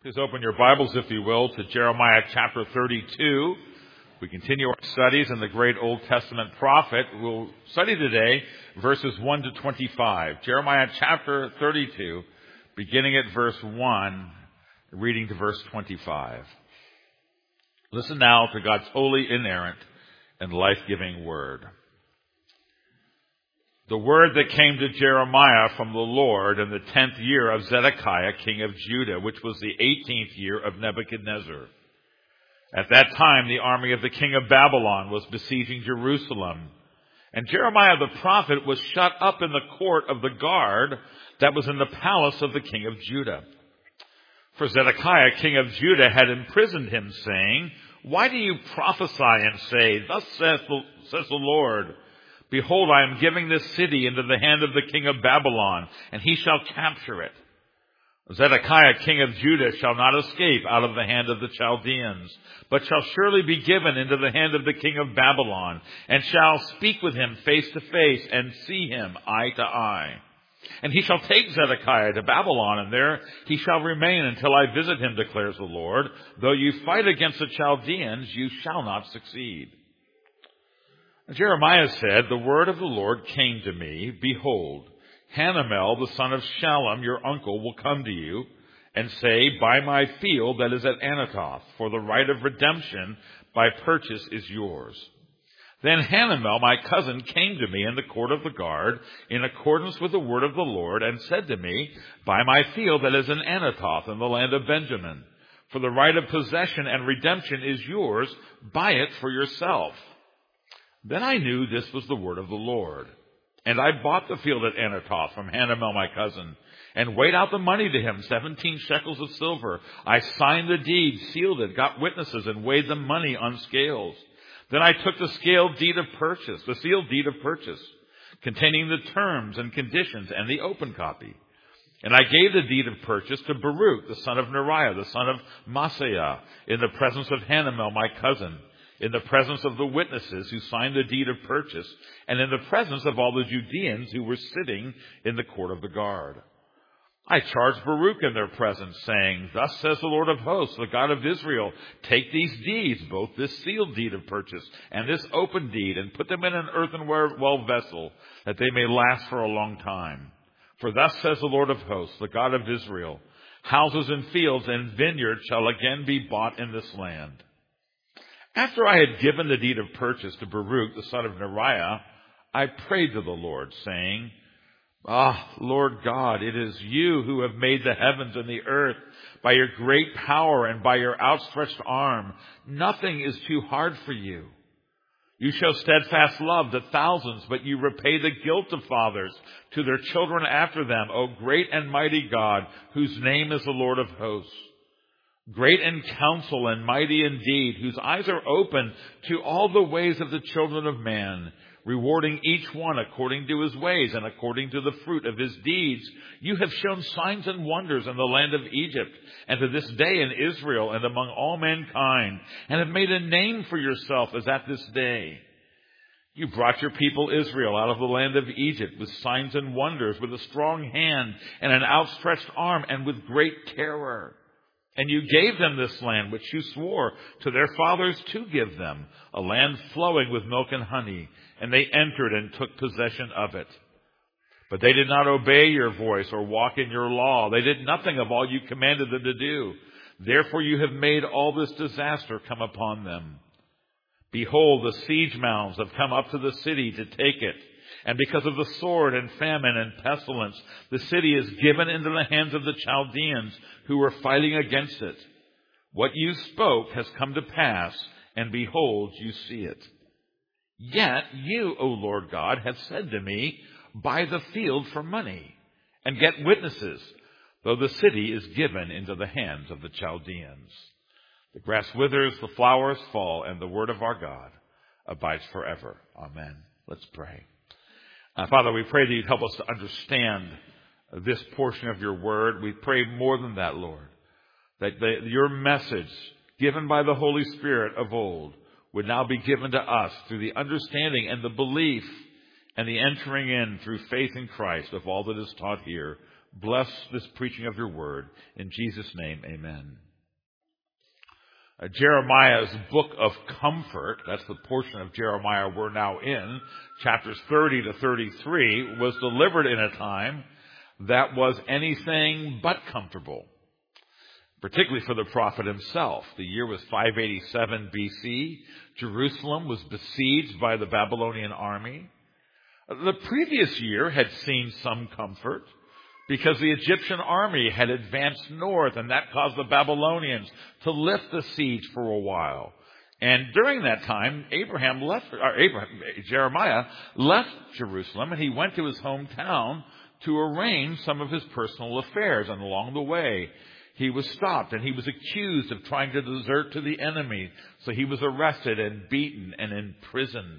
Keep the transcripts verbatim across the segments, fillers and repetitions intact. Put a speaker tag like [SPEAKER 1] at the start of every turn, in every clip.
[SPEAKER 1] Please open your Bibles, if you will, to Jeremiah chapter thirty-two. We continue our studies in the great Old Testament prophet. We'll study today verses one to twenty-five. Jeremiah chapter thirty-two, beginning at verse one, reading to verse twenty-five. Listen now to God's holy, inerrant, and life-giving word. The word that came to Jeremiah from the Lord in the tenth year of Zedekiah, king of Judah, which was the eighteenth year of Nebuchadnezzar. At that time, the army of the king of Babylon was besieging Jerusalem, and Jeremiah the prophet was shut up in the court of the guard that was in the palace of the king of Judah. For Zedekiah, king of Judah, had imprisoned him, saying, "Why do you prophesy and say, 'Thus says the, says the Lord, Behold, I am giving this city into the hand of the king of Babylon, and he shall capture it. Zedekiah, king of Judah, shall not escape out of the hand of the Chaldeans, but shall surely be given into the hand of the king of Babylon, and shall speak with him face to face, and see him eye to eye. And he shall take Zedekiah to Babylon, and there he shall remain until I visit him, declares the Lord. Though you fight against the Chaldeans, you shall not succeed." Jeremiah said, "The word of the Lord came to me. Behold, Hanamel, the son of Shallum, your uncle, will come to you and say, 'Buy my field that is at Anathoth, for the right of redemption by purchase is yours.' Then Hanamel, my cousin, came to me in the court of the guard in accordance with the word of the Lord and said to me, 'Buy my field that is in Anathoth in the land of Benjamin, for the right of possession and redemption is yours. Buy it for yourself.' Then I knew this was the word of the Lord. And I bought the field at Anathoth from Hanamel my cousin, and weighed out the money to him, seventeen shekels of silver. I signed the deed, sealed it, got witnesses, and weighed the money on scales. Then I took the scaled deed of purchase, the sealed deed of purchase, containing the terms and conditions and the open copy. And I gave the deed of purchase to Baruch, the son of Neriah, the son of Maaseiah, in the presence of Hanamel my cousin, in the presence of the witnesses who signed the deed of purchase, and in the presence of all the Judeans who were sitting in the court of the guard. I charged Baruch in their presence, saying, 'Thus says the Lord of hosts, the God of Israel, take these deeds, both this sealed deed of purchase and this open deed, and put them in an earthenware well vessel, that they may last for a long time. For thus says the Lord of hosts, the God of Israel, houses and fields and vineyards shall again be bought in this land.' After I had given the deed of purchase to Baruch, the son of Neriah, I prayed to the Lord, saying, 'Ah, Lord God, it is you who have made the heavens and the earth by your great power and by your outstretched arm. Nothing is too hard for you. You show steadfast love to thousands, but you repay the guilt of fathers to their children after them, O great and mighty God, whose name is the Lord of hosts. Great in counsel and mighty in deed, whose eyes are open to all the ways of the children of man, rewarding each one according to his ways and according to the fruit of his deeds. You have shown signs and wonders in the land of Egypt, and to this day in Israel and among all mankind, and have made a name for yourself as at this day. You brought your people Israel out of the land of Egypt with signs and wonders, with a strong hand and an outstretched arm, and with great terror. And you gave them this land, which you swore to their fathers to give them, a land flowing with milk and honey, and they entered and took possession of it. But they did not obey your voice or walk in your law. They did nothing of all you commanded them to do. Therefore you have made all this disaster come upon them. Behold, the siege mounds have come up to the city to take it. And because of the sword and famine and pestilence, the city is given into the hands of the Chaldeans who were fighting against it. What you spoke has come to pass, and behold, you see it. Yet you, O Lord God, have said to me, 'Buy the field for money, and get witnesses, though the city is given into the hands of the Chaldeans.' The grass withers, the flowers fall, and the word of our God abides forever." Amen. Let's pray. Uh, Father, we pray that you'd help us to understand this portion of your word. We pray more than that, Lord, that the, your message given by the Holy Spirit of old would now be given to us through the understanding and the belief and the entering in through faith in Christ of all that is taught here Bless this preaching of your word. In Jesus' name, amen. Uh, Jeremiah's book of comfort, that's the portion of Jeremiah we're now in, chapters thirty to thirty-three, was delivered in a time that was anything but comfortable, particularly for the prophet himself. The year was five eighty-seven B C. Jerusalem was besieged by the Babylonian army. The previous year had seen some comfort because the Egyptian army had advanced north, and that caused the Babylonians to lift the siege for a while. And during that time, Abraham left, or Abraham, Jeremiah left Jerusalem, and he went to his hometown to arrange some of his personal affairs. And along the way, he was stopped, and he was accused of trying to desert to the enemy. So he was arrested and beaten and imprisoned.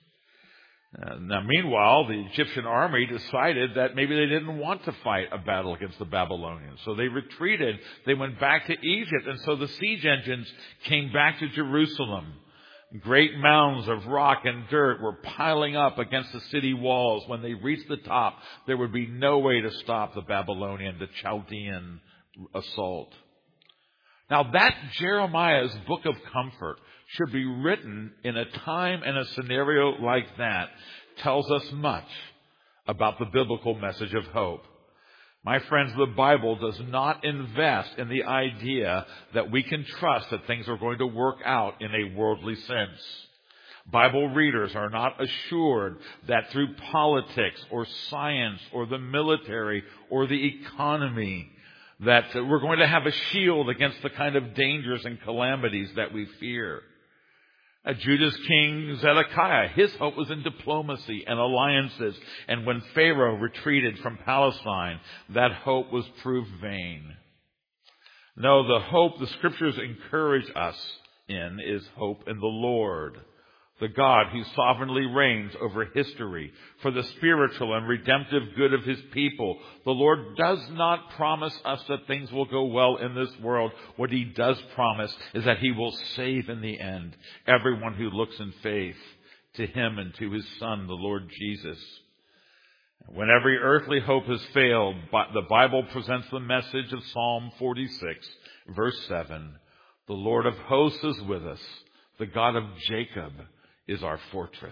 [SPEAKER 1] Uh, now, meanwhile, the Egyptian army decided that maybe they didn't want to fight a battle against the Babylonians. So they retreated. They went back to Egypt. And so the siege engines came back to Jerusalem. Great mounds of rock and dirt were piling up against the city walls. When they reached the top, there would be no way to stop the Babylonian, the Chaldean assault. Now, that Jeremiah's book of comfort should be written in a time and a scenario like that tells us much about the biblical message of hope. My friends, the Bible does not invest in the idea that we can trust that things are going to work out in a worldly sense. Bible readers are not assured that through politics or science or the military or the economy that we're going to have a shield against the kind of dangers and calamities that we fear. Uh, Judah's king Zedekiah, his hope was in diplomacy and alliances. And when Pharaoh retreated from Palestine, that hope was proved vain. No, the hope the Scriptures encourage us in is hope in the Lord, the God who sovereignly reigns over history for the spiritual and redemptive good of his people. The Lord does not promise us that things will go well in this world. What he does promise is that he will save in the end everyone who looks in faith to him and to his Son, the Lord Jesus. When every earthly hope has failed, the Bible presents the message of Psalm forty-six, verse seven. The Lord of hosts is with us. The God of Jacob is our fortress.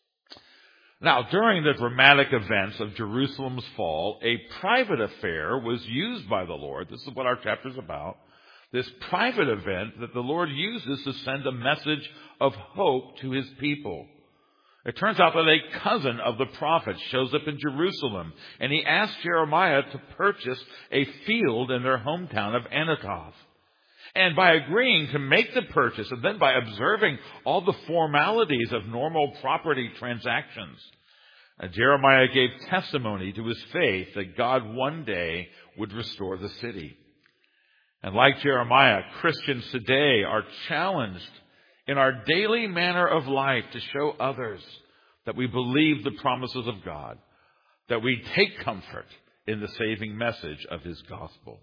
[SPEAKER 1] Now, during the dramatic events of Jerusalem's fall, a private affair was used by the Lord. This is what our chapter is about. This private event that the Lord uses to send a message of hope to his people. It turns out that a cousin of the prophet shows up in Jerusalem, and he asks Jeremiah to purchase a field in their hometown of Anathoth. And by agreeing to make the purchase, and then by observing all the formalities of normal property transactions, uh, Jeremiah gave testimony to his faith that God one day would restore the city. And like Jeremiah, Christians today are challenged in our daily manner of life to show others that we believe the promises of God, that we take comfort in the saving message of his gospel.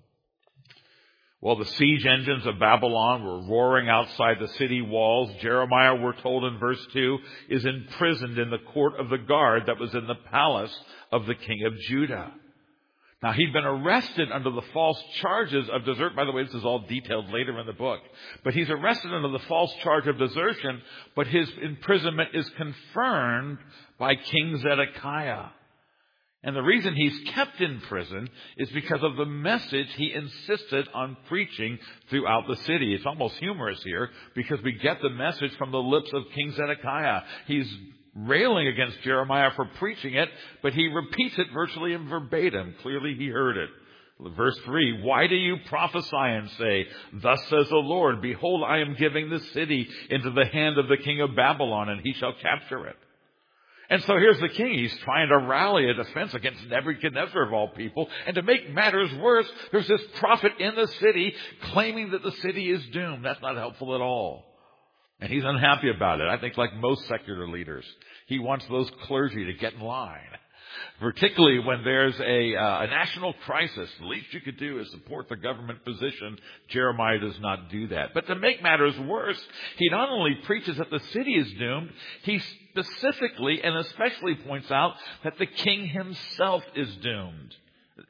[SPEAKER 1] While the siege engines of Babylon were roaring outside the city walls, Jeremiah, we're told in verse two, is imprisoned in the court of the guard that was in the palace of the king of Judah. Now, he'd been arrested under the false charges of desert. By the way, this is all detailed later in the book. But he's arrested under the false charge of desertion, but his imprisonment is confirmed by King Zedekiah. And the reason he's kept in prison is because of the message he insisted on preaching throughout the city. It's almost humorous here because we get the message from the lips of King Zedekiah. He's railing against Jeremiah for preaching it, but he repeats it virtually in verbatim. Clearly he heard it. Verse three, why do you prophesy and say, thus says the Lord, behold, I am giving the city into the hand of the king of Babylon, and he shall capture it. And so here's the king. He's trying to rally a defense against Nebuchadnezzar of all people. And to make matters worse, there's this prophet in the city claiming that the city is doomed. That's not helpful at all. And he's unhappy about it. I think like most secular leaders, he wants those clergy to get in line. Particularly when there's a, uh, a national crisis, the least you could do is support the government position. Jeremiah does not do that. But to make matters worse, he not only preaches that the city is doomed, he specifically and especially points out that the king himself is doomed.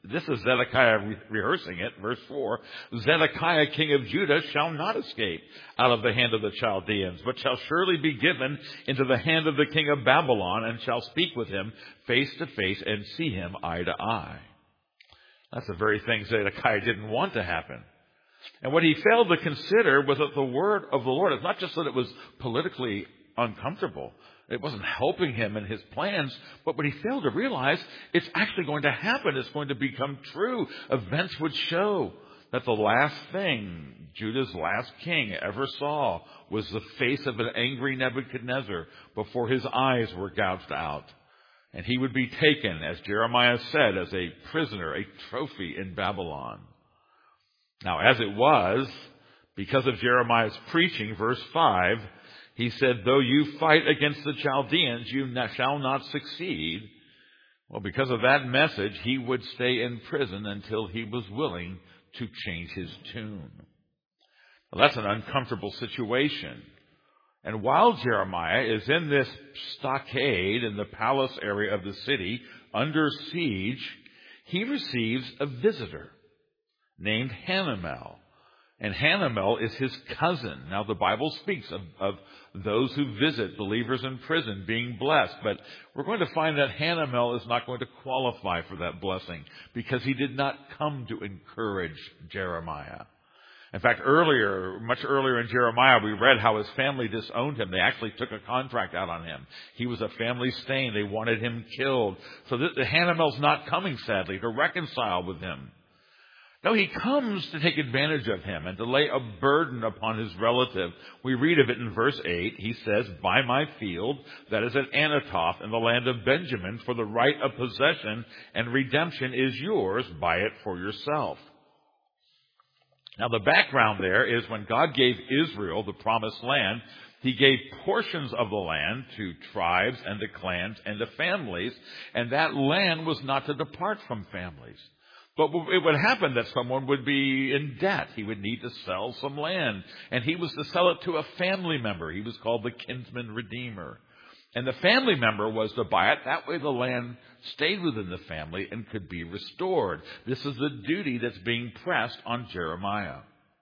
[SPEAKER 1] this is Zedekiah re- rehearsing it, verse four. Zedekiah, king of Judah, shall not escape out of the hand of the Chaldeans, but shall surely be given into the hand of the king of Babylon, and shall speak with him face to face and see him eye to eye. That's the very thing Zedekiah didn't want to happen. And what he failed to consider was that the word of the Lord, it's not just that it was politically uncomfortable. It wasn't helping him in his plans, but what he failed to realize, it's actually going to happen. It's going to become true. Events would show that the last thing Judah's last king ever saw was the face of an angry Nebuchadnezzar before his eyes were gouged out. And he would be taken, as Jeremiah said, as a prisoner, a trophy in Babylon. Now, as it was, because of Jeremiah's preaching, verse five, he said, though you fight against the Chaldeans, you shall not succeed. Well, because of that message, he would stay in prison until he was willing to change his tune. Well, that's an uncomfortable situation. And while Jeremiah is in this stockade in the palace area of the city, under siege, he receives a visitor named Hanamel. And Hanamel is his cousin. Now, the Bible speaks of, of those who visit believers in prison being blessed. But we're going to find that Hanamel is not going to qualify for that blessing because he did not come to encourage Jeremiah. In fact, earlier, much earlier in Jeremiah, we read how his family disowned him. They actually took a contract out on him. He was a family stain. They wanted him killed. So the, the Hanamel's not coming, sadly, to reconcile with him. No, he comes to take advantage of him and to lay a burden upon his relative. We read of it in verse eight. He says, buy my field that is at Anathoth in the land of Benjamin, for the right of possession and redemption is yours. Buy it for yourself. Now, the background there is when God gave Israel the promised land, he gave portions of the land to tribes and to clans and to families, and that land was not to depart from families. But it would happen that someone would be in debt. He would need to sell some land. And he was to sell it to a family member. He was called the kinsman redeemer. And the family member was to buy it. That way the land stayed within the family and could be restored. This is the duty that's being pressed on Jeremiah.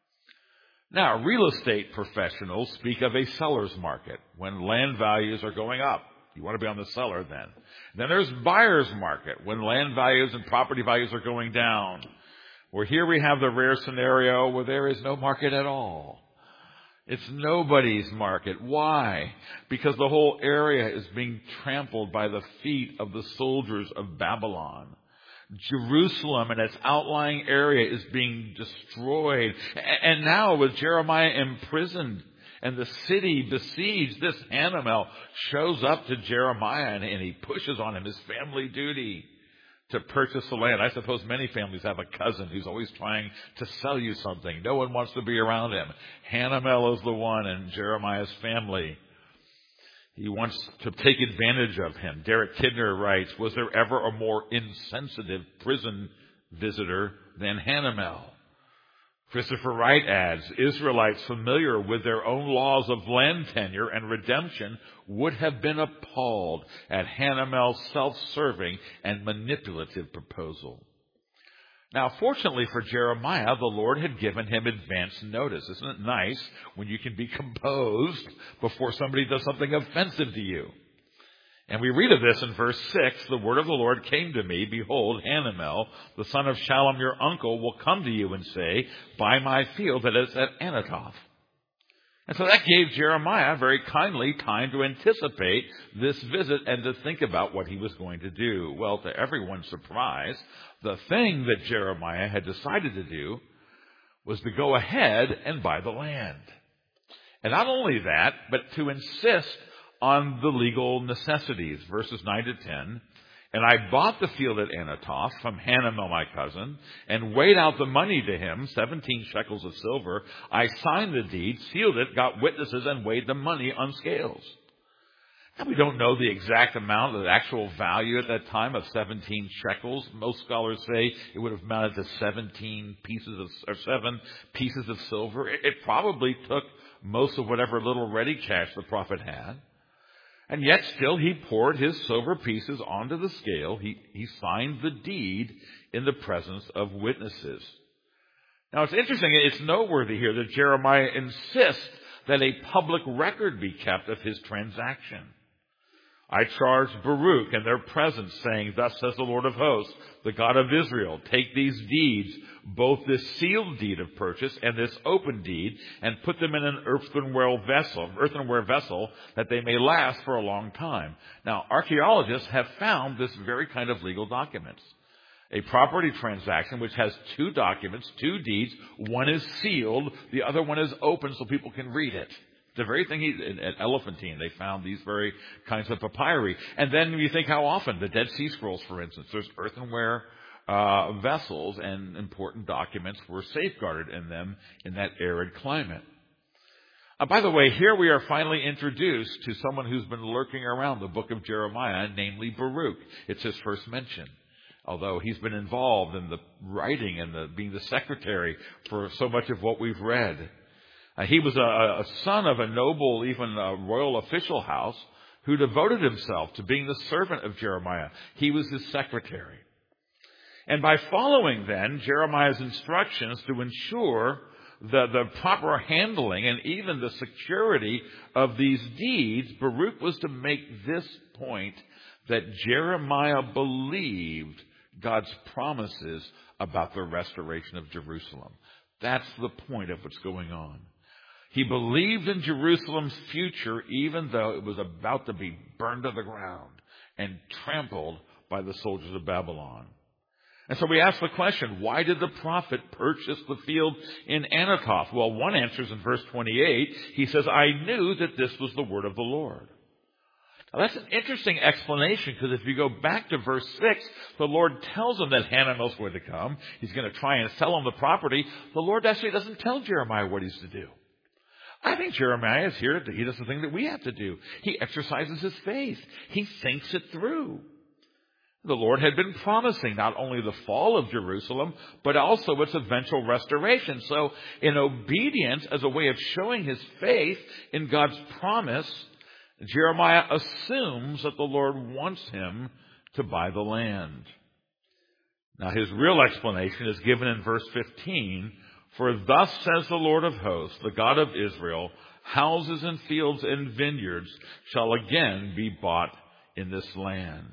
[SPEAKER 1] Now, real estate professionals speak of a seller's market when land values are going up. You want to be on the seller then. Then there's buyer's market when land values and property values are going down. Where here we have the rare scenario where there is no market at all. It's nobody's market. Why? Because the whole area is being trampled by the feet of the soldiers of Babylon. Jerusalem and its outlying area is being destroyed. And now with Jeremiah imprisoned, and the city besieged, this Hanamel shows up to Jeremiah and, and he pushes on him his family duty to purchase the land. I suppose many families have a cousin who's always trying to sell you something. No one wants to be around him. Hanamel is the one in Jeremiah's family. He wants to take advantage of him. Derek Kidner writes, was there ever a more insensitive prison visitor than Hanamel? Christopher Wright adds, Israelites familiar with their own laws of land tenure and redemption would have been appalled at Hanamel's self-serving and manipulative proposal. Now, fortunately for Jeremiah, the Lord had given him advance notice. Isn't it nice when you can be composed before somebody does something offensive to you? And we read of this in verse six, the word of the Lord came to me, behold, Hanamel, the son of Shallum, your uncle, will come to you and say, buy my field that is at Anathoth. And so that gave Jeremiah very kindly time to anticipate this visit and to think about what he was going to do. Well, to everyone's surprise, the thing that Jeremiah had decided to do was to go ahead and buy the land. And not only that, but to insist on the legal necessities, verses nine to ten. And I bought the field at Anathoth from Hanamel, my cousin, and weighed out the money to him, seventeen shekels of silver. I signed the deed, sealed it, got witnesses, and weighed the money on scales. Now, we don't know the exact amount, the actual value at that time of seventeen shekels. Most scholars say it would have amounted to seventeen pieces of, or seven pieces of silver. It, it probably took most of whatever little ready cash the prophet had. And yet still he poured his silver pieces onto the scale. He, he signed the deed in the presence of witnesses. Now, it's interesting, it's noteworthy here that Jeremiah insists that a public record be kept of his transaction. I charge Baruch in their presence, saying, Thus says the Lord of hosts, the God of Israel, take these deeds, both this sealed deed of purchase and this open deed, and put them in an earthenware vessel, earthenware vessel, that they may last for a long time. Now, archaeologists have found this very kind of legal documents. A property transaction which has two documents, two deeds. One is sealed, the other one is open so people can read it. The very thing he, at Elephantine, they found these very kinds of papyri. And then you think how often, the Dead Sea Scrolls, for instance, there's earthenware uh, vessels and important documents were safeguarded in them in that arid climate. Uh, by the way, here we are finally introduced to someone who's been lurking around the book of Jeremiah, namely Baruch. It's his first mention. Although he's been involved in the writing and the, being the secretary for so much of what we've read. Uh, he was a, a son of a noble, even a royal official house, who devoted himself to being the servant of Jeremiah. He was his secretary. And by following then Jeremiah's instructions to ensure the, the proper handling and even the security of these deeds, Baruch was to make this point that Jeremiah believed God's promises about the restoration of Jerusalem. That's the point of what's going on. He believed in Jerusalem's future even though it was about to be burned to the ground and trampled by the soldiers of Babylon. And so we ask the question, why did the prophet purchase the field in Anathoth? Well, one answer is in verse twenty-eight. He says, I knew that this was the word of the Lord. Now, that's an interesting explanation, because if you go back to verse six, the Lord tells him that Hananiah's going to come. He's going to try and sell him the property. The Lord actually doesn't tell Jeremiah what he's to do. I think Jeremiah is here. He does the thing that we have to do. He exercises his faith. He thinks it through. The Lord had been promising not only the fall of Jerusalem, but also its eventual restoration. So in obedience, as a way of showing his faith in God's promise, Jeremiah assumes that the Lord wants him to buy the land. Now, his real explanation is given in verse fifteen. For thus says the Lord of hosts, the God of Israel, houses and fields and vineyards shall again be bought in this land.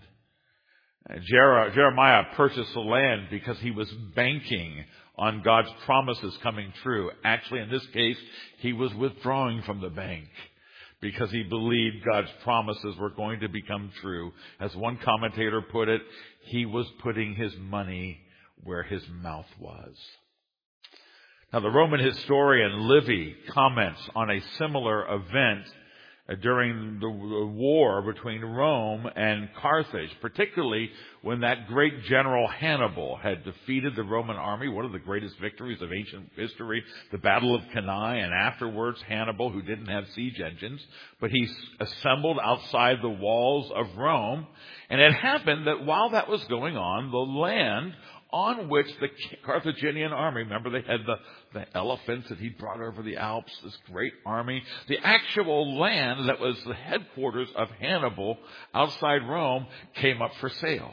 [SPEAKER 1] Jer- Jeremiah purchased the land because he was banking on God's promises coming true. Actually, in this case, he was withdrawing from the bank because he believed God's promises were going to become true. As one commentator put it, he was putting his money where his mouth was. Now, the Roman historian Livy comments on a similar event during the war between Rome and Carthage, particularly when that great general Hannibal had defeated the Roman army, one of the greatest victories of ancient history, the Battle of Cannae, and afterwards Hannibal, who didn't have siege engines, but he assembled outside the walls of Rome. And it happened that while that was going on, the land on which the Carthaginian army, remember they had the, the elephants that he brought over the Alps, this great army. The actual land that was the headquarters of Hannibal outside Rome came up for sale.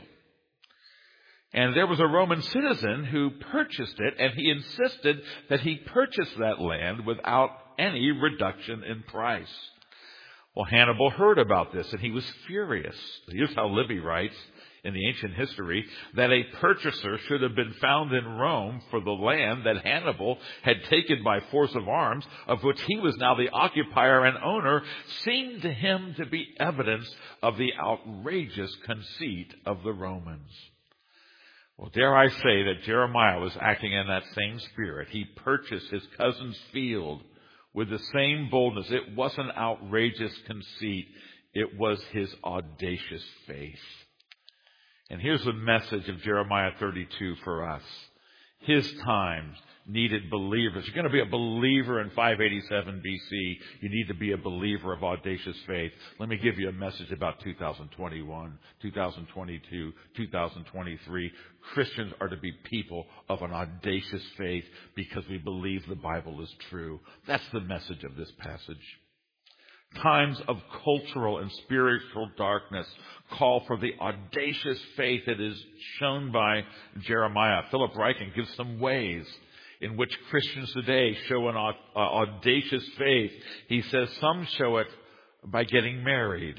[SPEAKER 1] And there was a Roman citizen who purchased it, and he insisted that he purchase that land without any reduction in price. Well, Hannibal heard about this, and he was furious. Here's how Livy writes in the ancient history, that a purchaser should have been found in Rome for the land that Hannibal had taken by force of arms, of which he was now the occupier and owner, seemed to him to be evidence of the outrageous conceit of the Romans. Well, dare I say that Jeremiah was acting in that same spirit. He purchased his cousin's field with the same boldness. It wasn't outrageous conceit. It was his audacious faith. And here's the message of Jeremiah thirty-two for us. His times needed believers. You're going to be a believer in five eighty-seven B C. You need to be a believer of audacious faith. Let me give you a message about two thousand twenty-one, two thousand twenty-two, two thousand twenty-three. Christians are to be people of an audacious faith because we believe the Bible is true. That's the message of this passage. Times of cultural and spiritual darkness call for the audacious faith that is shown by Jeremiah. Philip Ryken gives some ways in which Christians today show an audacious faith. He says some show it by getting married.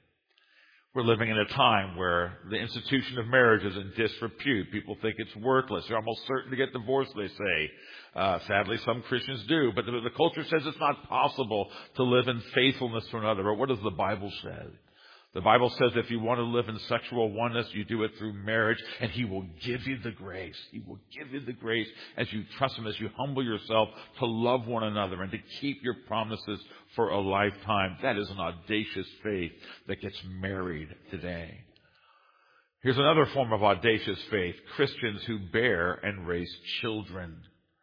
[SPEAKER 1] We're living in a time where the institution of marriage is in disrepute. People think it's worthless. They're almost certain to get divorced, they say. Uh, sadly, some Christians do. But the, the culture says it's not possible to live in faithfulness to another. But what does the Bible say? The Bible says if you want to live in sexual oneness, you do it through marriage, and He will give you the grace. He will give you the grace as you trust Him, as you humble yourself to love one another and to keep your promises for a lifetime. That is an audacious faith that gets married today. Here's another form of audacious faith: Christians who bear and raise children.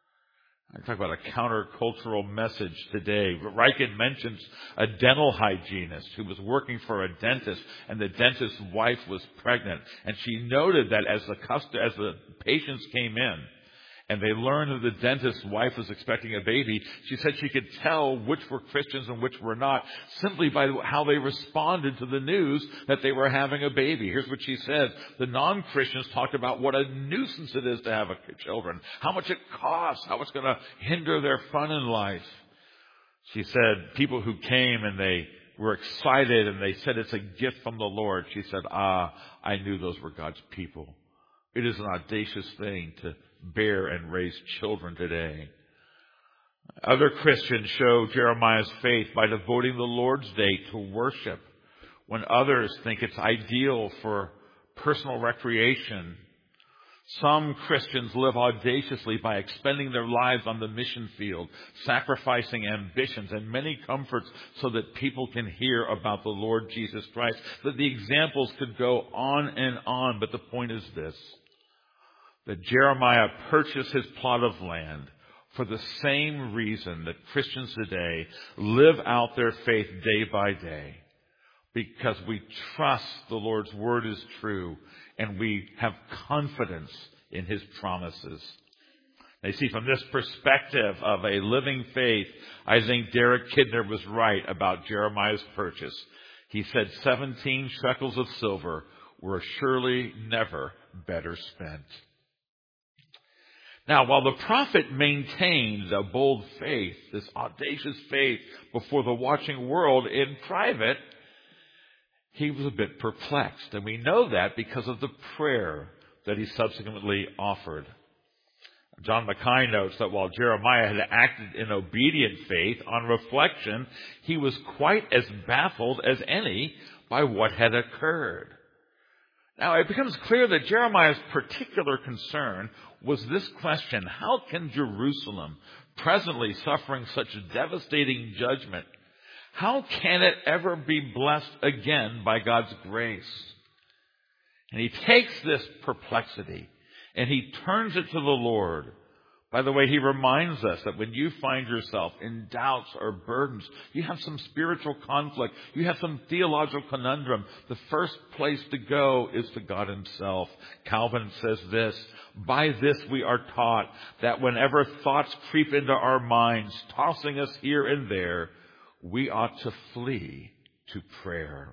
[SPEAKER 1] I talk about a countercultural message today. Ryken mentions a dental hygienist who was working for a dentist, and the dentist's wife was pregnant. And she noted that as the cust- as the patients came in, and they learned that the dentist's wife was expecting a baby, she said she could tell which were Christians and which were not simply by how they responded to the news that they were having a baby. Here's what she said. The non-Christians talked about what a nuisance it is to have a children, how much it costs, how it's going to hinder their fun in life. She said people who came and they were excited and they said it's a gift from the Lord. She said, ah, I knew those were God's people. It is an audacious thing to bear and raise children today. Other Christians show Jeremiah's faith by devoting the Lord's Day to worship, when others think it's ideal for personal recreation. Some Christians live audaciously by expending their lives on the mission field, sacrificing ambitions and many comforts so that people can hear about the Lord Jesus Christ. But the examples could go on and on, but the point is this: that Jeremiah purchased his plot of land for the same reason that Christians today live out their faith day by day. Because we trust the Lord's word is true and we have confidence in His promises. Now, you see, from this perspective of a living faith, I think Derek Kidner was right about Jeremiah's purchase. He said seventeen shekels of silver were surely never better spent. Now, while the prophet maintained a bold faith, this audacious faith before the watching world in private, he was a bit perplexed. And we know that because of the prayer that he subsequently offered. John Mackay notes that while Jeremiah had acted in obedient faith, on reflection, he was quite as baffled as any by what had occurred. Now, it becomes clear that Jeremiah's particular concern was this question: how can Jerusalem, presently suffering such devastating judgment, how can it ever be blessed again by God's grace? And he takes this perplexity and he turns it to the Lord. By the way, he reminds us that when you find yourself in doubts or burdens, you have some spiritual conflict, you have some theological conundrum, the first place to go is to God Himself. Calvin says this: by this we are taught that whenever thoughts creep into our minds, tossing us here and there, we ought to flee to prayer.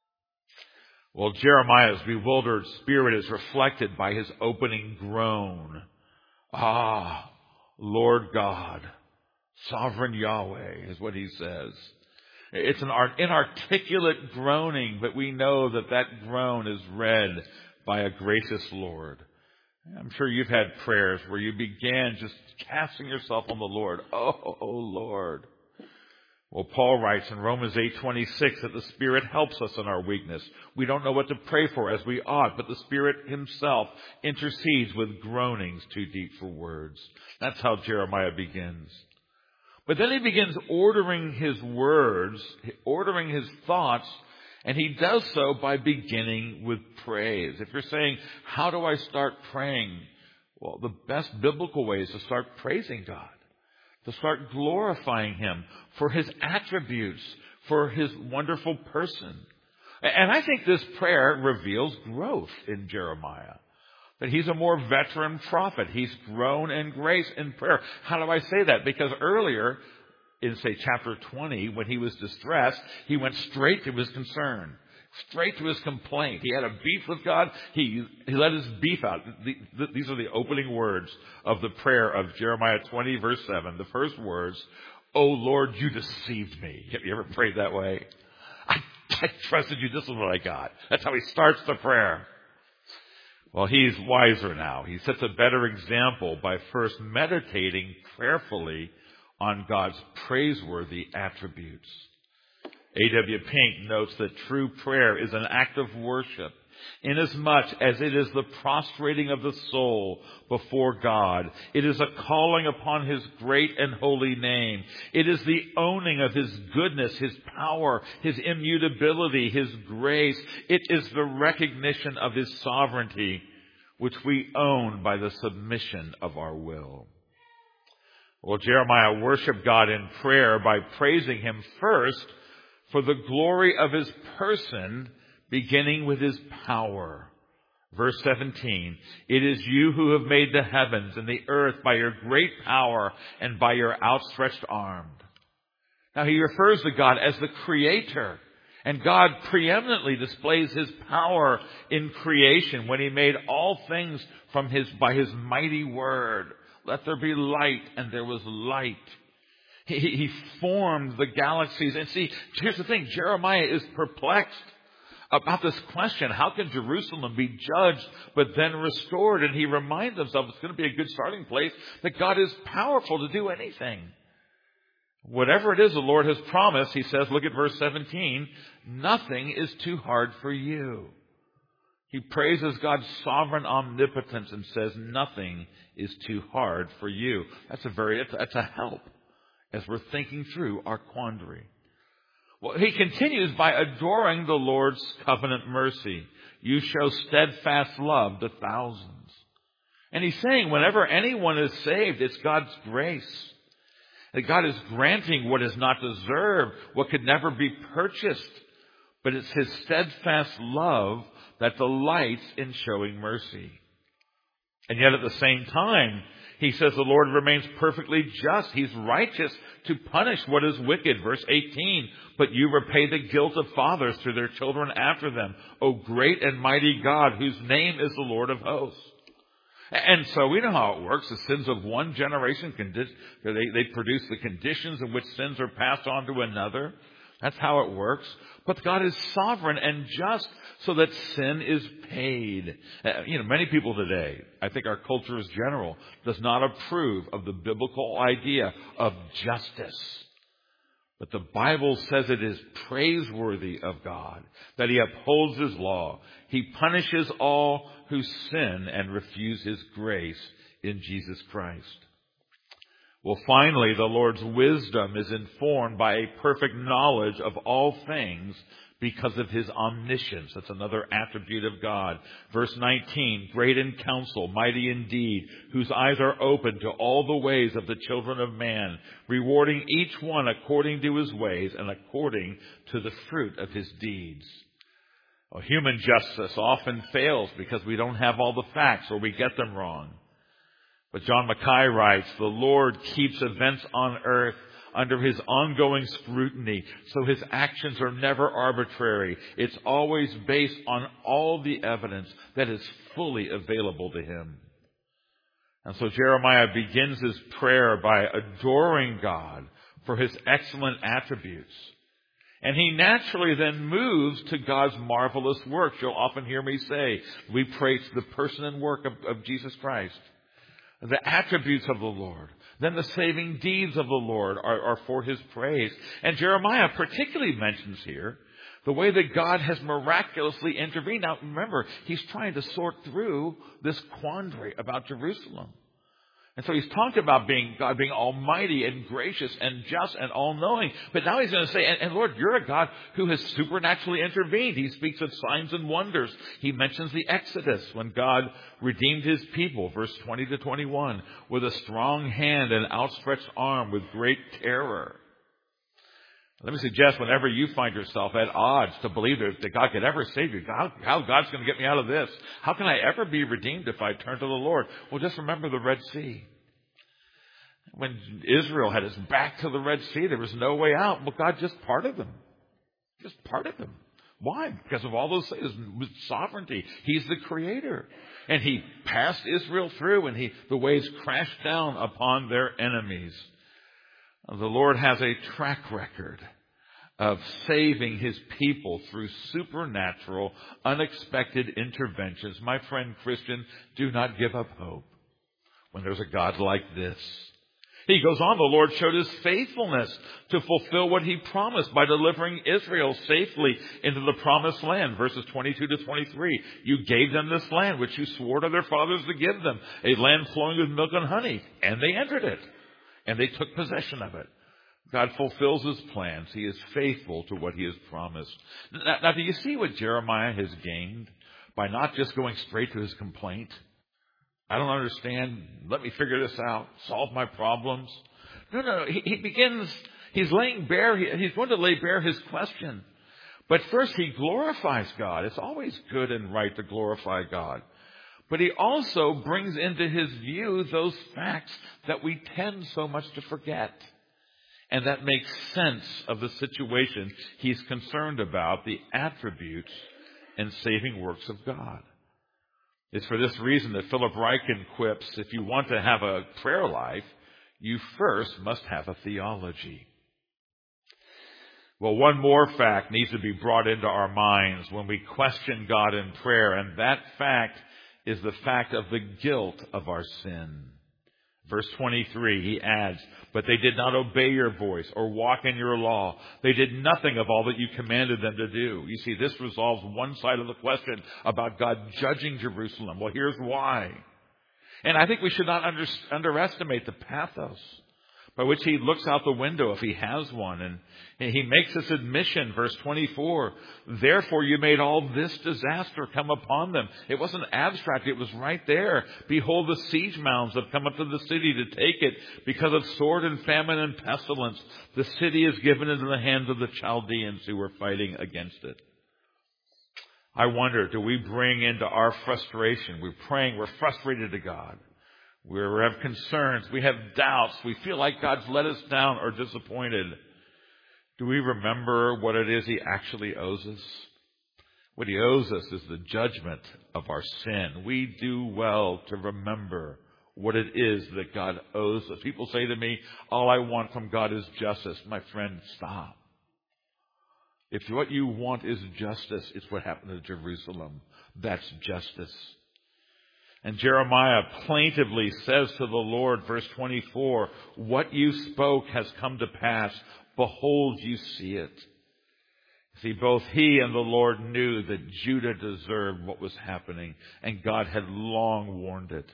[SPEAKER 1] Well, Jeremiah's bewildered spirit is reflected by his opening groan. Ah, Lord God, sovereign Yahweh, is what he says. It's an inarticulate groaning, but we know that that groan is read by a gracious Lord. I'm sure you've had prayers where you began just casting yourself on the Lord. Oh, oh Lord. Well, Paul writes in Romans eight twenty-six that the Spirit helps us in our weakness. We don't know what to pray for as we ought, but the Spirit Himself intercedes with groanings too deep for words. That's how Jeremiah begins. But then he begins ordering his words, ordering his thoughts, and he does so by beginning with praise. If you're saying, how do I start praying? Well, the best biblical way is to start praising God, to start glorifying Him for His attributes, for His wonderful person. And I think this prayer reveals growth in Jeremiah, that he's a more veteran prophet. He's grown in grace in prayer. How do I say that? Because earlier in, say, chapter twenty, when he was distressed, he went straight to his concern, straight to his complaint. He had a beef with God. He, he let his beef out. The, the, these are the opening words of the prayer of Jeremiah twenty, verse seven. The first words, "Oh Lord, you deceived me." Have you ever prayed that way? I, I trusted you. This is what I got. That's how he starts the prayer. Well, he's wiser now. He sets a better example by first meditating prayerfully on God's praiseworthy attributes. A W Pink notes that true prayer is an act of worship, inasmuch as it is the prostrating of the soul before God. It is a calling upon His great and holy name. It is the owning of His goodness, His power, His immutability, His grace. It is the recognition of His sovereignty, which we own by the submission of our will. Well, Jeremiah worshiped God in prayer by praising Him first for the glory of His person, beginning with His power. Verse seventeen, "It is you who have made the heavens and the earth by your great power and by your outstretched arm." Now he refers to God as the Creator. And God preeminently displays His power in creation when He made all things from His, by His mighty word. Let there be light, and there was light. He, he formed the galaxies. And see, here's the thing. Jeremiah is perplexed about this question. How can Jerusalem be judged but then restored? And he reminds himself it's going to be a good starting place that God is powerful to do anything. Whatever it is the Lord has promised, he says, look at verse seventeen, nothing is too hard for you. He praises God's sovereign omnipotence and says nothing is too hard for you. That's a very, that's a help as we're thinking through our quandary. Well, he continues by adoring the Lord's covenant mercy. You show steadfast love to thousands. And he's saying whenever anyone is saved, it's God's grace. That God is granting what is not deserved, what could never be purchased. But it's His steadfast love that delights in showing mercy. And yet at the same time, he says the Lord remains perfectly just. He's righteous to punish what is wicked. Verse eighteen, but you repay the guilt of fathers through their children after them. O great and mighty God, whose name is the Lord of hosts. And so we know how it works. The sins of one generation, they, they produce the conditions in which sins are passed on to another. That's how it works. But God is sovereign and just so that sin is paid. Uh, you know, many people today, I think our culture as general, does not approve of the biblical idea of justice. But the Bible says it is praiseworthy of God, that He upholds His law. He punishes all who sin and refuse His grace in Jesus Christ. Well, finally, the Lord's wisdom is informed by a perfect knowledge of all things because of His omniscience. That's another attribute of God. Verse nineteen, great in counsel, mighty indeed, whose eyes are open to all the ways of the children of man, rewarding each one according to his ways and according to the fruit of his deeds. Well, human justice often fails because we don't have all the facts or we get them wrong. But John Mackay writes, the Lord keeps events on earth under His ongoing scrutiny, so His actions are never arbitrary. It's always based on all the evidence that is fully available to Him. And so Jeremiah begins his prayer by adoring God for His excellent attributes. And he naturally then moves to God's marvelous works. You'll often hear me say, we praise the person and work of, of Jesus Christ. The attributes of the Lord. Then the saving deeds of the Lord are, are for His praise. And Jeremiah particularly mentions here the way that God has miraculously intervened. Now remember, he's trying to sort through this quandary about Jerusalem. And so he's talked about being God being almighty and gracious and just and all-knowing. But now he's going to say, and, and Lord, you're a God who has supernaturally intervened. He speaks of signs and wonders. He mentions the Exodus when God redeemed His people, verse twenty to twenty-one, with a strong hand and outstretched arm with great terror. Let me suggest whenever you find yourself at odds to believe that God could ever save you, how, how God's going to get me out of this? How can I ever be redeemed if I turn to the Lord? Well, just remember the Red Sea. When Israel had its back to the Red Sea, there was no way out. Well, God just parted them. Just parted them. Why? Because of all those things. With sovereignty. He's the creator. And he passed Israel through, and he, the waves crashed down upon their enemies. The Lord has a track record of saving his people through supernatural, unexpected interventions. My friend Christian, do not give up hope when there's a God like this. He goes on, the Lord showed his faithfulness to fulfill what he promised by delivering Israel safely into the promised land. Verses twenty-two to twenty-three. You gave them this land, which you swore to their fathers to give them, a land flowing with milk and honey. And they entered it. And they took possession of it. God fulfills his plans. He is faithful to what he has promised. Now, now, do you see what Jeremiah has gained by not just going straight to his complaint? I don't understand. Let me figure this out. Solve my problems. No, no, no. He, he begins, he's laying bare, he, he's going to lay bare his question. But first he glorifies God. It's always good and right to glorify God. But he also brings into his view those facts that we tend so much to forget. And that makes sense of the situation he's concerned about, the attributes and saving works of God. It's for this reason that Philip Ryken quips, if you want to have a prayer life, you first must have a theology. Well, one more fact needs to be brought into our minds when we question God in prayer, and that fact is the fact of the guilt of our sin. Verse twenty-three, he adds, but they did not obey your voice or walk in your law. They did nothing of all that you commanded them to do. You see, this resolves one side of the question about God judging Jerusalem. Well, here's why. And I think we should not under, underestimate the pathos by which he looks out the window, if he has one. And he makes this admission, verse twenty-four, therefore you made all this disaster come upon them. It wasn't abstract, it was right there. Behold, the siege mounds have come up to the city to take it because of sword and famine and pestilence. The city is given into the hands of the Chaldeans who were fighting against it. I wonder, do we bring into our frustration, we're praying, we're frustrated to God. We have concerns. We have doubts. We feel like God's let us down or disappointed. Do we remember what it is he actually owes us? What he owes us is the judgment of our sin. We do well to remember what it is that God owes us. People say to me, all I want from God is justice. My friend, stop. If what you want is justice, it's what happened to Jerusalem. That's justice. And Jeremiah plaintively says to the Lord, verse twenty-four, what you spoke has come to pass. Behold, you see it. See, both he and the Lord knew that Judah deserved what was happening, and God had long warned it.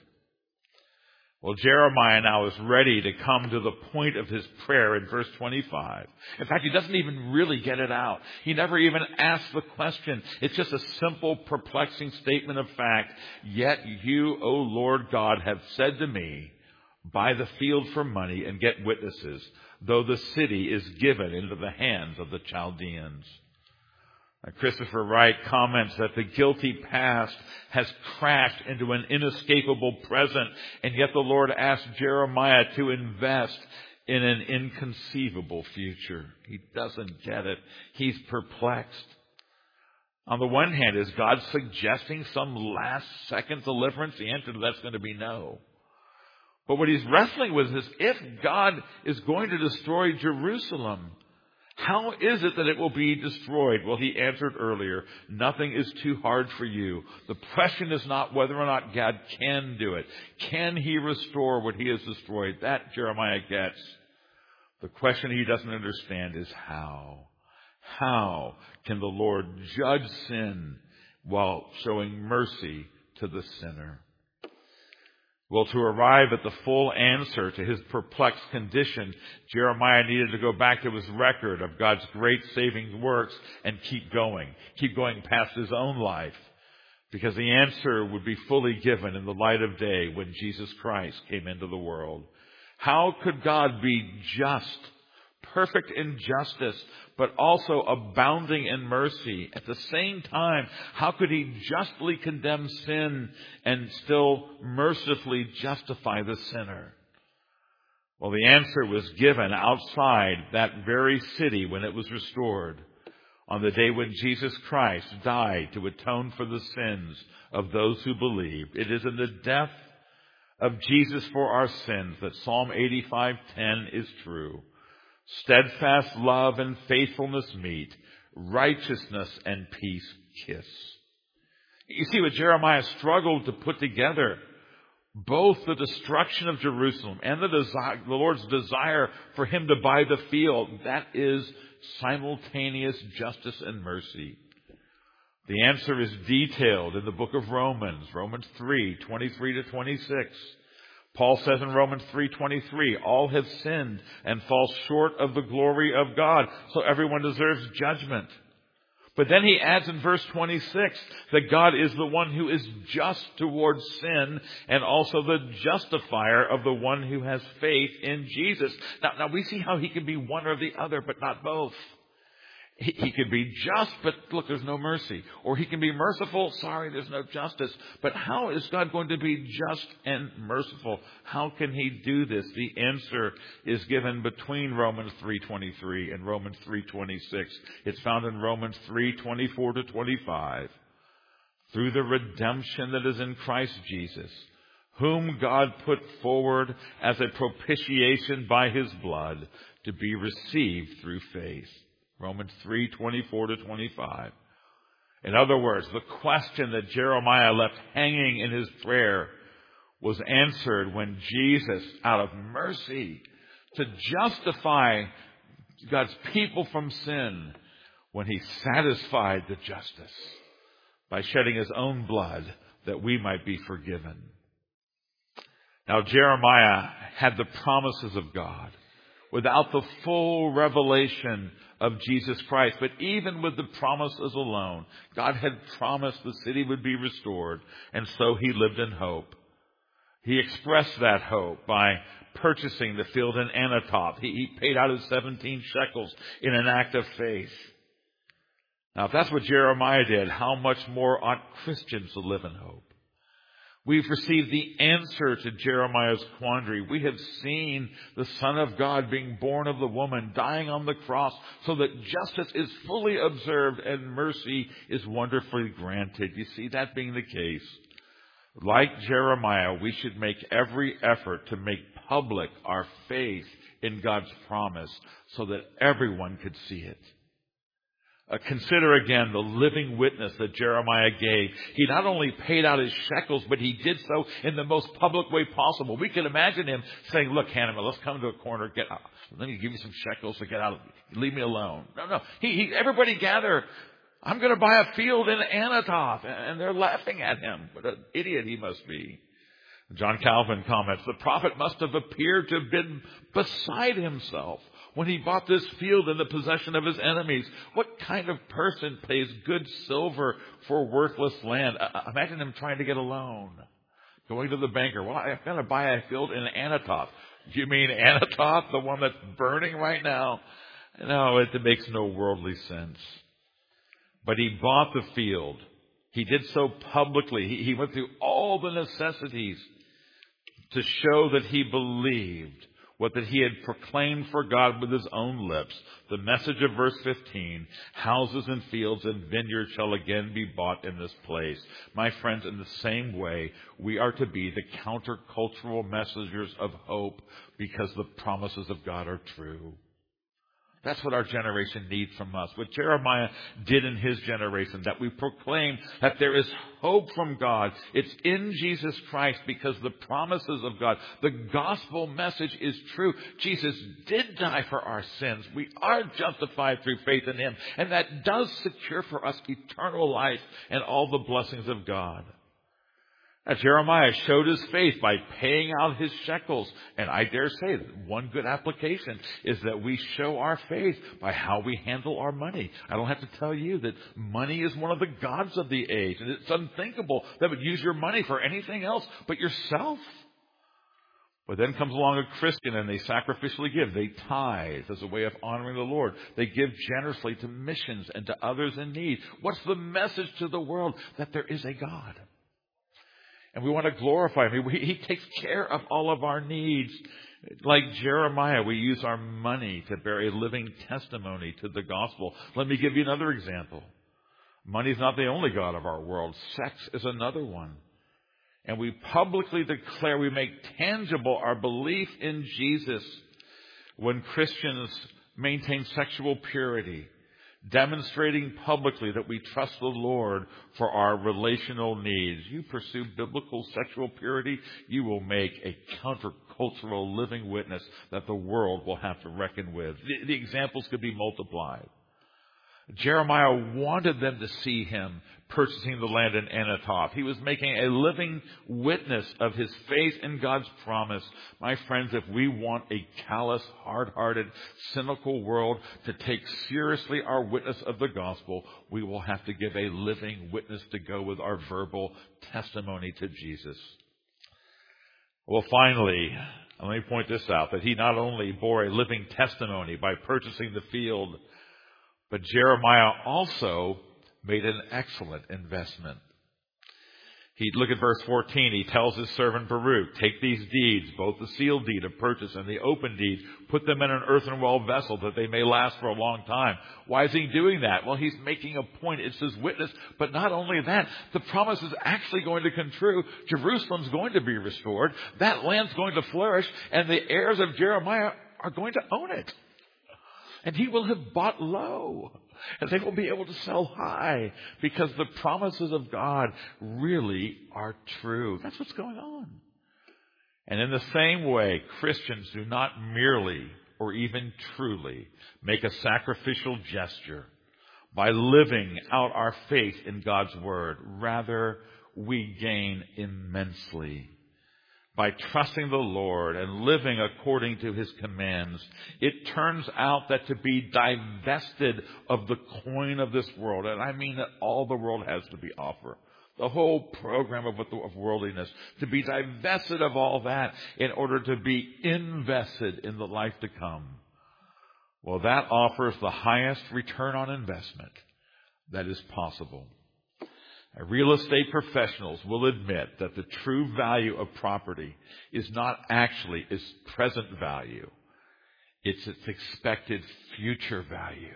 [SPEAKER 1] Well, Jeremiah now is ready to come to the point of his prayer in verse twenty-five. In fact, he doesn't even really get it out. He never even asks the question. It's just a simple, perplexing statement of fact. Yet you, O Lord God, have said to me, buy the field for money and get witnesses, though the city is given into the hands of the Chaldeans. Christopher Wright comments that the guilty past has crashed into an inescapable present, and yet the Lord asked Jeremiah to invest in an inconceivable future. He doesn't get it. He's perplexed. On the one hand, is God suggesting some last-second deliverance? The answer to that's going to be no. But what he's wrestling with is, if God is going to destroy Jerusalem, how is it that it will be destroyed? Well, he answered earlier, nothing is too hard for you. The question is not whether or not God can do it. Can he restore what he has destroyed? That Jeremiah gets. The question he doesn't understand is how. How can the Lord judge sin while showing mercy to the sinner? Well, to arrive at the full answer to his perplexed condition, Jeremiah needed to go back to his record of God's great saving works and keep going. Keep going past his own life. Because the answer would be fully given in the light of day when Jesus Christ came into the world. How could God be just, perfect in justice, but also abounding in mercy? At the same time, how could he justly condemn sin and still mercifully justify the sinner? Well, the answer was given outside that very city when it was restored, on the day when Jesus Christ died to atone for the sins of those who believed. It is in the death of Jesus for our sins that Psalm eighty-five ten is true. Steadfast love and faithfulness meet, righteousness and peace kiss. You see what Jeremiah struggled to put together. Both the destruction of Jerusalem and the, desire, the Lord's desire for him to buy the field, that is simultaneous justice and mercy. The answer is detailed in the book of Romans, Romans three, twenty-three to twenty-six. Paul says in Romans three twenty-three, all have sinned and fall short of the glory of God, so everyone deserves judgment. But then he adds in verse twenty-six that God is the one who is just towards sin and also the justifier of the one who has faith in Jesus. Now, now we see how he can be one or the other, but not both. He, he can be just, but look, there's no mercy. Or he can be merciful, sorry, there's no justice. But how is God going to be just and merciful? How can he do this? The answer is given between Romans three twenty-three and Romans three twenty-six. It's found in Romans three twenty-four to twenty-five. Through the redemption that is in Christ Jesus, whom God put forward as a propitiation by his blood to be received through faith. Romans three twenty-four to twenty-five. In other words, the question that Jeremiah left hanging in his prayer was answered when Jesus, out of mercy, to justify God's people from sin, when he satisfied the justice by shedding his own blood that we might be forgiven. Now, Jeremiah had the promises of God without the full revelation of Jesus Christ. But even with the promises alone, God had promised the city would be restored, and so he lived in hope. He expressed that hope by purchasing the field in Anathoth. He, he paid out his seventeen shekels in an act of faith. Now, if that's what Jeremiah did, how much more ought Christians to live in hope? We've received the answer to Jeremiah's quandary. We have seen the Son of God being born of the woman, dying on the cross, so that justice is fully observed and mercy is wonderfully granted. You see, that being the case, like Jeremiah, we should make every effort to make public our faith in God's promise so that everyone could see it. Uh, consider again the living witness that Jeremiah gave. He not only paid out his shekels, but he did so in the most public way possible. We can imagine him saying, look, Hannah, let's come to a corner. Get out. Let me give you some shekels to get out. Leave me alone. No, no. He, he, everybody gather. I'm going to buy a field in Anathoth. And they're laughing at him. What an idiot he must be. John Calvin comments, the prophet must have appeared to have been beside himself when he bought this field in the possession of his enemies. What kind of person pays good silver for worthless land? Uh, imagine him trying to get a loan. Going to the banker. Well, I'm going to buy a field in Anathoth. Do you mean Anathoth, the one that's burning right now? No, it, it makes no worldly sense. But he bought the field. He did so publicly. He, he went through all the necessities to show that he believed what that he had proclaimed for God with his own lips. The message of verse fifteen, houses and fields and vineyards shall again be bought in this place. My friends, in the same way, we are to be the countercultural messengers of hope because the promises of God are true. That's what our generation needs from us. What Jeremiah did in his generation, that we proclaim that there is hope from God. It's in Jesus Christ because the promises of God, the gospel message is true. Jesus did die for our sins. We are justified through faith in him. And that does secure for us eternal life and all the blessings of God. Now, Jeremiah showed his faith by paying out his shekels. And I dare say that one good application is that we show our faith by how we handle our money. I don't have to tell you that money is one of the gods of the age. And it's unthinkable that would use your money for anything else but yourself. But then comes along a Christian and they sacrificially give. They tithe as a way of honoring the Lord. They give generously to missions and to others in need. What's the message to the world? That there is a God. And we want to glorify him. He takes care of all of our needs. Like Jeremiah, we use our money to bear a living testimony to the gospel. Let me give you another example. Money is not the only god of our world. Sex is another one. And we publicly declare, we make tangible our belief in Jesus when Christians maintain sexual purity, demonstrating publicly that we trust the Lord for our relational needs. You pursue biblical sexual purity, you will make a countercultural living witness that the world will have to reckon with. The, the examples could be multiplied. Jeremiah wanted them to see him purchasing the land in Anathoth. He was making a living witness of his faith in God's promise. My friends, if we want a callous, hard-hearted, cynical world to take seriously our witness of the gospel, we will have to give a living witness to go with our verbal testimony to Jesus. Well, finally, let me point this out, that he not only bore a living testimony by purchasing the field, but Jeremiah also made an excellent investment. He look at verse fourteen. He tells his servant Baruch, take these deeds, both the sealed deed of purchase and the open deed, put them in an earthen well vessel that they may last for a long time. Why is he doing that? Well, he's making a point. It's his witness. But not only that, the promise is actually going to come true. Jerusalem's going to be restored. That land's going to flourish, and the heirs of Jeremiah are going to own it. And he will have bought low, and they will be able to sell high, because the promises of God really are true. That's what's going on. And in the same way, Christians do not merely or even truly make a sacrificial gesture by living out our faith in God's word. Rather, we gain immensely. By trusting the Lord and living according to His commands, it turns out that to be divested of the coin of this world, and I mean that all the world has to be offered, the whole program of, of worldliness, to be divested of all that in order to be invested in the life to come. Well, that offers the highest return on investment that is possible. Real estate professionals will admit that the true value of property is not actually its present value. It's its expected future value.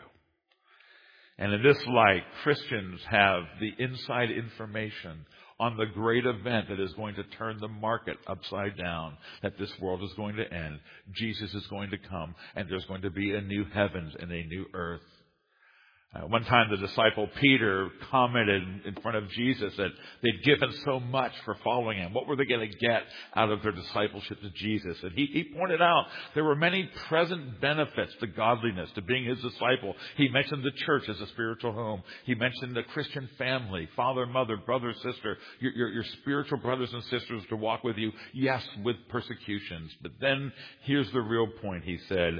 [SPEAKER 1] And in this light, Christians have the inside information on the great event that is going to turn the market upside down, that this world is going to end, Jesus is going to come, and there's going to be a new heavens and a new earth. Uh, one time the disciple Peter commented in front of Jesus that they'd given so much for following him. What were they going to get out of their discipleship to Jesus? And he, he pointed out there were many present benefits to godliness, to being his disciple. He mentioned the church as a spiritual home. He mentioned the Christian family, father, mother, brother, sister, your, your, your spiritual brothers and sisters to walk with you, yes, with persecutions. But then here's the real point, he said,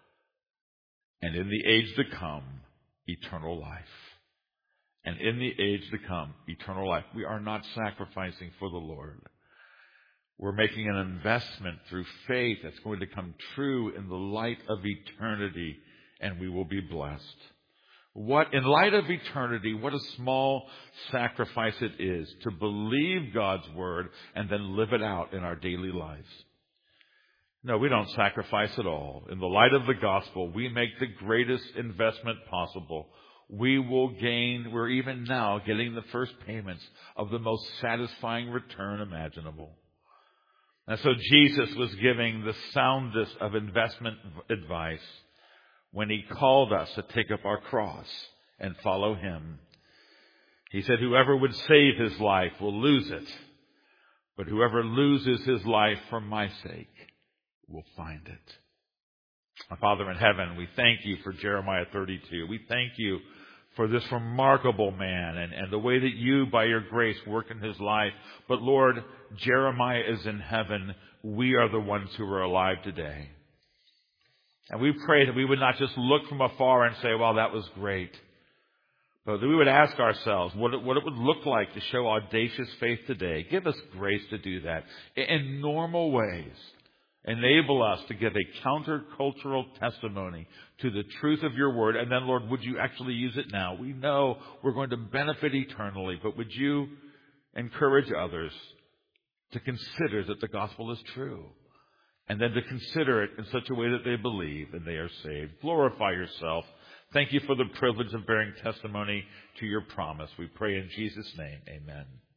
[SPEAKER 1] and in the age to come, eternal life. And in the age to come, eternal life. We are not sacrificing for the Lord. We're making an investment through faith that's going to come true in the light of eternity, and we will be blessed. What, in light of eternity, what a small sacrifice it is to believe God's word and then live it out in our daily lives. No, we don't sacrifice at all. In the light of the gospel, we make the greatest investment possible. We will gain, we're even now getting the first payments of the most satisfying return imaginable. And so Jesus was giving the soundest of investment advice when he called us to take up our cross and follow him. He said, whoever would save his life will lose it, but whoever loses his life for my sake will find it. Our Father in heaven, we thank you for Jeremiah thirty-two. We thank you for this remarkable man and, and the way that you, by your grace, work in his life. But Lord, Jeremiah is in heaven. We are the ones who are alive today. And we pray that we would not just look from afar and say, well, that was great. But that we would ask ourselves what it, what it would look like to show audacious faith today. Give us grace to do that in normal ways. Enable us to give a countercultural testimony to the truth of your word. And then, Lord, would you actually use it now? We know we're going to benefit eternally, but would you encourage others to consider that the gospel is true? and then to consider it in such a way that they believe and they are saved. Glorify yourself. Thank you for the privilege of bearing testimony to your promise. We pray in Jesus' name. Amen.